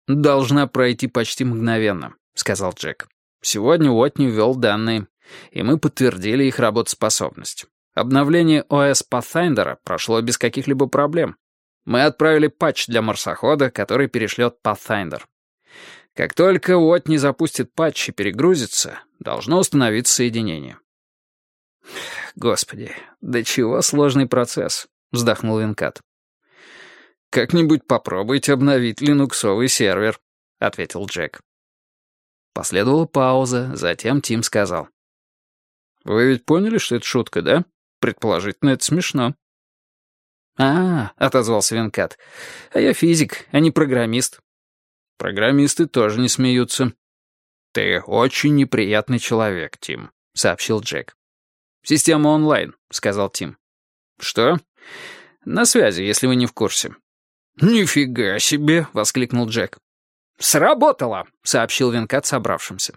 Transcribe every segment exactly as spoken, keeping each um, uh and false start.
«Должна пройти почти мгновенно», — сказал Джек. «Сегодня Уотни ввел данные, и мы подтвердили их работоспособность. Обновление о эс Pathfinder прошло без каких-либо проблем. Мы отправили патч для марсохода, который перешлет Pathfinder. Как только Уотни запустит патч и перегрузится, должно установиться соединение». «Господи, до чего сложный процесс», — вздохнул Винкат. «Как-нибудь попробуйте обновить линуксовый сервер», — ответил Джек. Последовала пауза, затем Тим сказал. «Вы ведь поняли, что это шутка, да? Предположительно, это смешно». «А, — отозвался Винкат, — а я физик, а не программист». «Программисты тоже не смеются». «Ты очень неприятный человек, Тим», — сообщил Джек. «Система онлайн», — сказал Тим. «Что?» «На связи, если вы не в курсе». «Нифига себе!» — воскликнул Джек. «Сработало!» — сообщил Винкат собравшимся.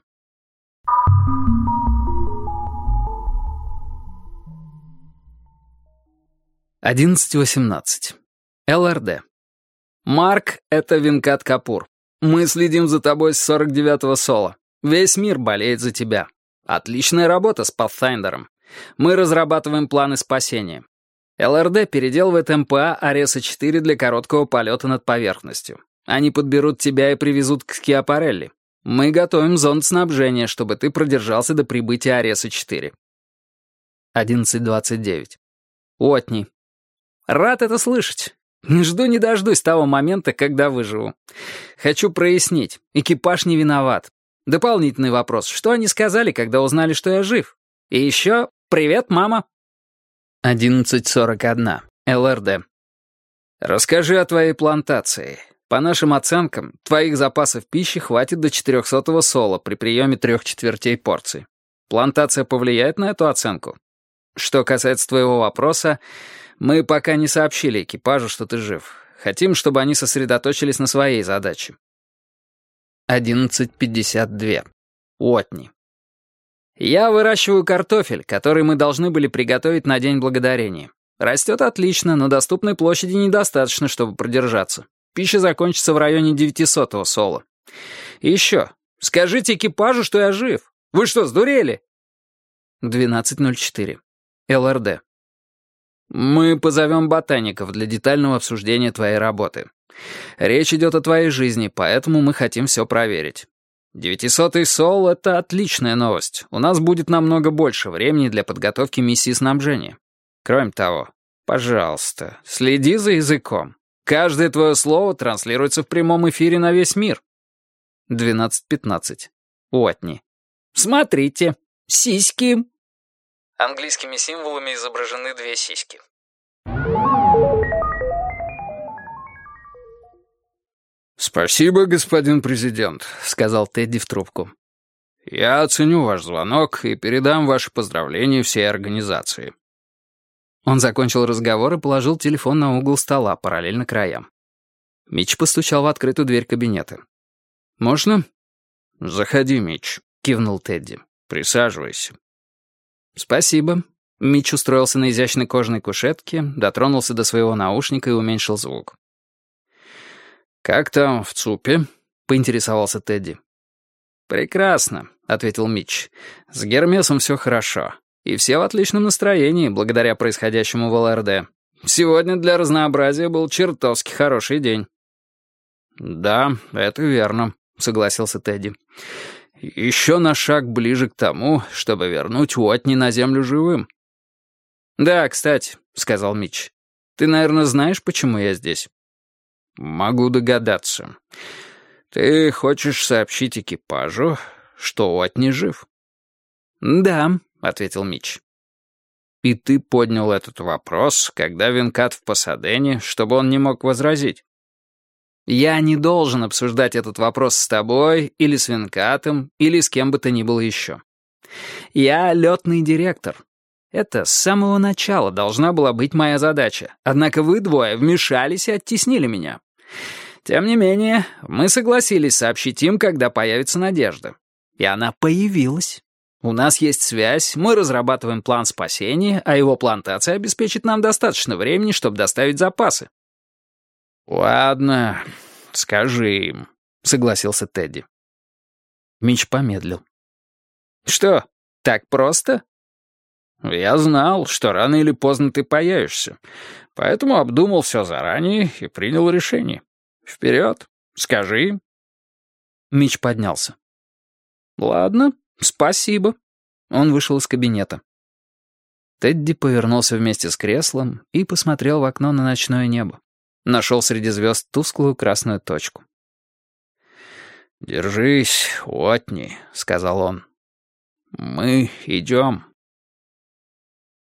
одиннадцать восемнадцать. эл эр дэ. «Марк, это Винкат Капур. Мы следим за тобой с сорок девятого сола. Весь мир болеет за тебя. Отличная работа с Pathfinder'ом. Мы разрабатываем планы спасения. эл эр дэ переделывает эм пэ а Ареса четыре для короткого полета над поверхностью. Они подберут тебя и привезут к Скиапарелли. Мы готовим зонд снабжения, чтобы ты продержался до прибытия Ареса четыре. одиннадцать двадцать девять. Уотни. Рад это слышать. Жду не дождусь того момента, когда выживу. Хочу прояснить. Экипаж не виноват. Дополнительный вопрос. Что они сказали, когда узнали, что я жив? И еще привет, мама. одиннадцать сорок один. эл эр дэ. Расскажи о твоей плантации. По нашим оценкам, твоих запасов пищи хватит до четырехсотого сола при приеме трех четвертей порции. Плантация повлияет на эту оценку? Что касается твоего вопроса, мы пока не сообщили экипажу, что ты жив. Хотим, чтобы они сосредоточились на своей задаче. одиннадцать пятьдесят два. Уотни. Я выращиваю картофель, который мы должны были приготовить на День Благодарения. Растет отлично, но доступной площади недостаточно, чтобы продержаться. Пища закончится в районе девятисотого сола. И еще, скажите экипажу, что я жив. Вы что, сдурели? двенадцать ноль четыре. эл эр дэ. Мы позовем ботаников для детального обсуждения твоей работы. Речь идет о твоей жизни, поэтому мы хотим все проверить. Девятисотый сол — это отличная новость. У нас будет намного больше времени для подготовки миссии снабжения. Кроме того, пожалуйста, следи за языком. Каждое твое слово транслируется в прямом эфире на весь мир. двенадцать пятнадцать. Уотни. Смотрите, сиськи. Английскими символами изображены две сиськи. «Спасибо, господин президент», — сказал Тедди в трубку. «Я оценю ваш звонок и передам ваши поздравления всей организации». Он закончил разговор и положил телефон на угол стола, параллельно краям. Митч постучал в открытую дверь кабинета. «Можно?» «Заходи, Митч», — кивнул Тедди. «Присаживайся». «Спасибо». Митч устроился на изящной кожаной кушетке, дотронулся до своего наушника и уменьшил звук. «Как там в ЦУПе?» — поинтересовался Тедди. «Прекрасно», — ответил Митч. «С Гермесом все хорошо. И все в отличном настроении, благодаря происходящему в эл эр дэ. Сегодня для разнообразия был чертовски хороший день». «Да, это верно», — согласился Тедди. «Еще на шаг ближе к тому, чтобы вернуть Уотни на землю живым». «Да, кстати», — сказал Митч. «Ты, наверное, знаешь, почему я здесь?» «Могу догадаться. Ты хочешь сообщить экипажу, что Уотни жив?» «Да», — ответил Митч. «И ты поднял этот вопрос, когда Винкат в Пасадене, чтобы он не мог возразить?» «Я не должен обсуждать этот вопрос с тобой, или с Винкатом, или с кем бы то ни было еще. Я летный директор. Это с самого начала должна была быть моя задача, однако вы двое вмешались и оттеснили меня. Тем не менее, мы согласились сообщить им, когда появится надежда. И она появилась. У нас есть связь, мы разрабатываем план спасения, а его плантация обеспечит нам достаточно времени, чтобы доставить запасы». «Ладно, скажи им», — согласился Тедди. Митч помедлил. «Что, так просто?» «Я знал, что рано или поздно ты появишься, поэтому обдумал все заранее и принял решение. Вперед, скажи им». Митч поднялся. «Ладно, спасибо». Он вышел из кабинета. Тедди повернулся вместе с креслом и посмотрел в окно на ночное небо. Нашел среди звезд тусклую красную точку. «Держись, Уотни», — сказал он. «Мы идем».